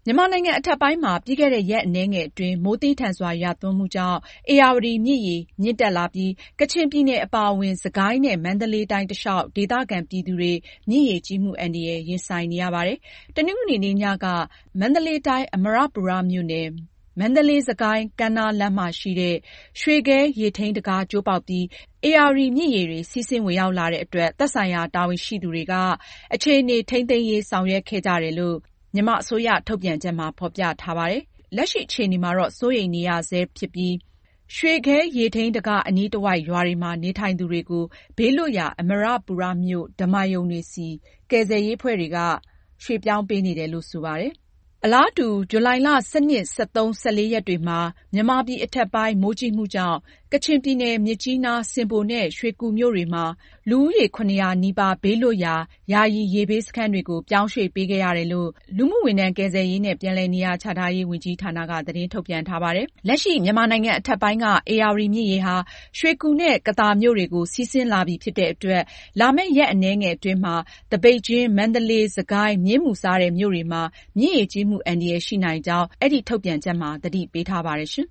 မြန်မာနိုင်ငံအထက်ပိုင်းမှာပြီးခဲ့တဲ့ရက်အနည်းငယ်အတွင်းမိုးသည်းထန်စွာရွာသွန်းမှုကြောင့်ဧရာဝတီမြစ်ရေမြင့်တက်လာပြီးကချင်ပြည်နယ်အပါအဝင်စစ်ကိုင်းနဲ့မန္တလေးတိုင်းတလျှောက်ဒေသခံပြည်သူတွေမြစ်ရေကြီးမှုအန္တရာယ်ရင်ဆိုင်နေရပါတယ်။ တနင်္ဂနွေနေ့ညကမန္တလေးတိုင်းအမရပူရမြို့နယ်မန္တလေး-စစ်ကိုင်းကမ်းနားလမ်းမှာရှိတဲ့ရွှေခဲရေထိန်းတံခါးကျိုးပေါက်ပြီးဧရာဝတီမြစ်ရေတွေစီးဆင်းဝင်ရောက်လာတဲ့အတွက်သက်ဆိုင်ရာတာဝန်ရှိသူတွေကအခြေအနေထိန်းသိမ်းရေးဆောင်ရွက်ခဲ့ကြတယ်လို့မြန်မာအစိုးရထုတ်ပြန်ချက်မှာဖေါ်ပြထားပါတယ်။ လက်ရှိအခြေအနေမှာတော့စိုးရိမ်နေရဆဲဖြစ်ပြီးရွှေခဲရေထိန်းတံခါးအနီးတဝိုက်ရွာတွေမှာနေထိုင်သူတွေကိုဘေးလွတ်ရာအမရပူရမြို့ဓမ္မာရုံတွေဆီကယ်ဆယ်ရေးအဖွဲ့တွေကရွှေ့ပြောင်းပေးနေတယ်လို့ဆိုပါတယ်။ အလားတူဇူလိုင်လ ၁၂၊ ၁၃၊ ၁၄ ရက်တွေမှာမြန်မာပြည်အထက်ပိုင်းမိုးကြီးမှုကြောင့်ကချင်ပြည်နယ်မြစ်ကြီးနား၊ဆင်ဘိုနဲ့ ရွှေကူမြို့တွေမှာလူဦးရေ ၇၀၀ နီးပါးဘေးလွတ်ရာယာယီရေဘေးစခန်းတွေကိုပြောင်းရွှေ့ပေးခဲ့ရတယ်လို့လူမှုဝန်ထမ်းကယ်ဆယ်ရေးနဲ့ပြန်လည်နေရာချထားရေးဝန်ကြီးဌာနကသတင်းထုတ်ပြန်ထားပါတယ်။ လက်ရှိမြန်မာနိုင်ငံအထက်ပိုင်းကဧရာဝတီမြစ်ရေဟာရွှေကူနဲ့ကသာမြို့တွေကိုစီးဆင်းလာပြီဖြစ်တဲ့အတွက်လာမယ့်ရက်အနည်းငယ်အတွင်းမှာသပိတ်ကျင်း၊ မန္တလေး၊ စစ်ကိုင်း၊ မြင်းမူ စတဲ့မြို့တွေမှာမြစ်ရေကြီးမှုအန္တရာယ်ရှိနိုင်ကြောင်းအဲဒီထုတ်ပြန်ချက်မှာသတိပေးထားပါတယ်။